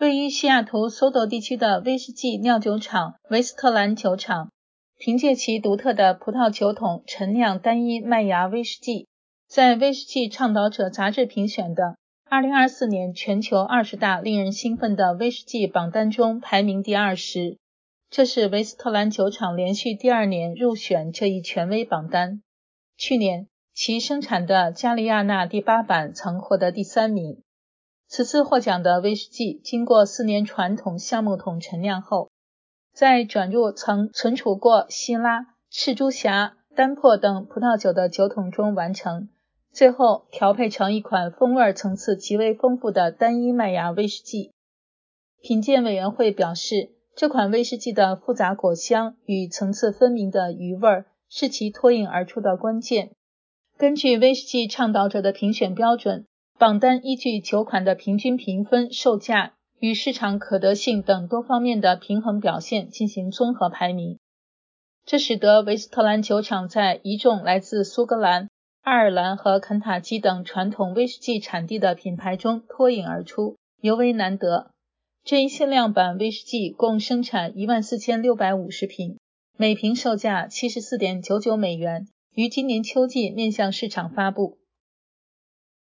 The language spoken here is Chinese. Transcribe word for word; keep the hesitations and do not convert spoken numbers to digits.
位于西雅图搜斗地区的威士忌酿酒厂维斯特兰酒厂，凭借其独特的葡萄酒桶陈酿单一麦芽威士忌，在威士忌倡导者杂志评选的二零二四年全球二十大令人兴奋的威士忌榜单中排名第二十，这是维斯特兰酒厂连续第二年入选这一权威榜单。去年其生产的加利亚纳第八版曾获得第三名。此次获奖的威士忌经过四年传统橡木桶陈酿后，在转入曾存储过希拉、赤珠峡、丹珀等葡萄酒的酒桶中完成，最后调配成一款风味层次极为丰富的单一麦芽威士忌。品鉴委员会表示，这款威士忌的复杂果香与层次分明的余味是其脱颖而出的关键。根据威士忌倡导者的评选标准，榜单依据酒款的平均评分、售价与市场可得性等多方面的平衡表现进行综合排名。这使得维斯特兰酒厂在一众来自苏格兰、爱尔兰和肯塔基等传统威士忌产地的品牌中脱颖而出，尤为难得。这一限量版威士忌共生产一万四千六百五十瓶，每瓶售价 七十四点九九美元，于今年秋季面向市场发布。